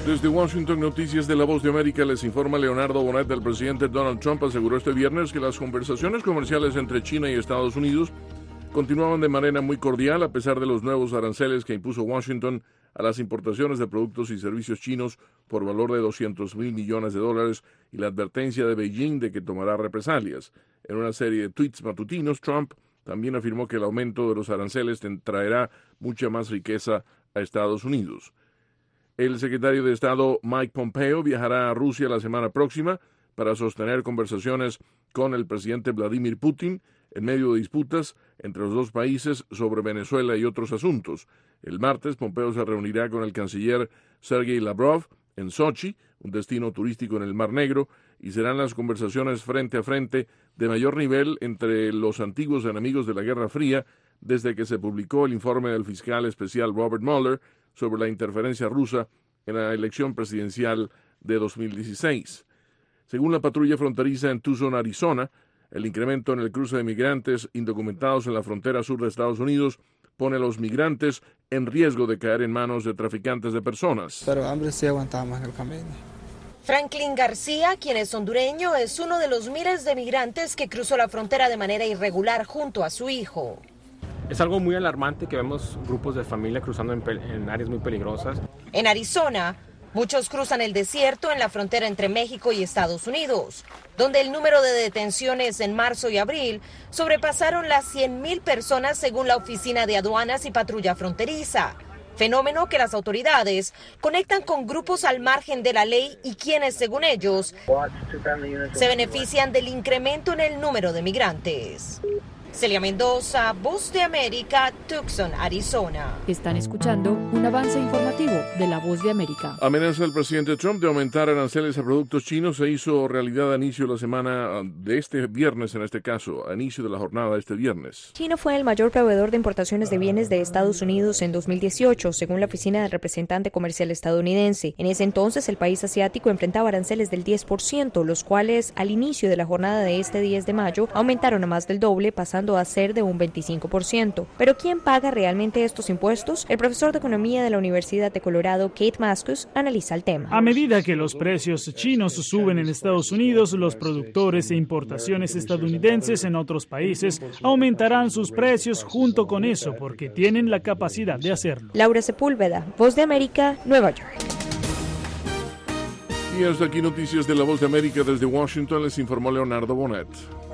Desde Washington, Noticias de La Voz de América, les informa Leonardo Bonet. El presidente Donald Trump aseguró este viernes que las conversaciones comerciales entre China y Estados Unidos continuaban de manera muy cordial a pesar de los nuevos aranceles que impuso Washington a las importaciones de productos y servicios chinos por valor de $200 mil millones y la advertencia de Beijing de que tomará represalias. En una serie de tweets matutinos, Trump también afirmó que el aumento de los aranceles traerá mucha más riqueza a Estados Unidos. El secretario de Estado Mike Pompeo viajará a Rusia la semana próxima para sostener conversaciones con el presidente Vladimir Putin en medio de disputas entre los dos países sobre Venezuela y otros asuntos. El martes, Pompeo se reunirá con el canciller Sergei Lavrov en Sochi, un destino turístico en el Mar Negro, y serán las conversaciones frente a frente de mayor nivel entre los antiguos enemigos de la Guerra Fría desde que se publicó el informe del fiscal especial Robert Mueller sobre la interferencia rusa en la elección presidencial de 2016. Según la patrulla fronteriza en Tucson, Arizona, el incremento en el cruce de migrantes indocumentados en la frontera sur de Estados Unidos pone a los migrantes en riesgo de caer en manos de traficantes de personas. Pero hambre sí aguantamos en el camino. Franklin García, quien es hondureño, es uno de los miles de migrantes que cruzó la frontera de manera irregular junto a su hijo. Es algo muy alarmante que vemos grupos de familia cruzando en áreas muy peligrosas. En Arizona, muchos cruzan el desierto en la frontera entre México y Estados Unidos, donde el número de detenciones en marzo y abril sobrepasaron las 100,000 personas según la Oficina de Aduanas y Patrulla Fronteriza. Fenómeno que las autoridades conectan con grupos al margen de la ley y quienes, según ellos, se benefician del incremento en el número de migrantes. Celia Mendoza, Voz de América, Tucson, Arizona. Están escuchando un avance informativo de La Voz de América. Amenaza del presidente Trump de aumentar aranceles a productos chinos se hizo realidad a inicio de la semana de este viernes, en este caso, a inicio de la jornada de este viernes. China fue el mayor proveedor de importaciones de bienes de Estados Unidos en 2018, según la Oficina del Representante Comercial estadounidense. En ese entonces, el país asiático enfrentaba aranceles del 10%, los cuales, al inicio de la jornada de este 10 de mayo, aumentaron a más del doble, pasando a ser de un 25%. Pero ¿quién paga realmente estos impuestos? El profesor de Economía de la Universidad de Colorado, Kate Maskus, analiza el tema. A medida que los precios chinos suben en Estados Unidos, los productores e importaciones estadounidenses en otros países aumentarán sus precios junto con eso, porque tienen la capacidad de hacerlo. Laura Sepúlveda, Voz de América, Nueva York. Y hasta aquí Noticias de La Voz de América desde Washington, les informó Leonardo Bonet.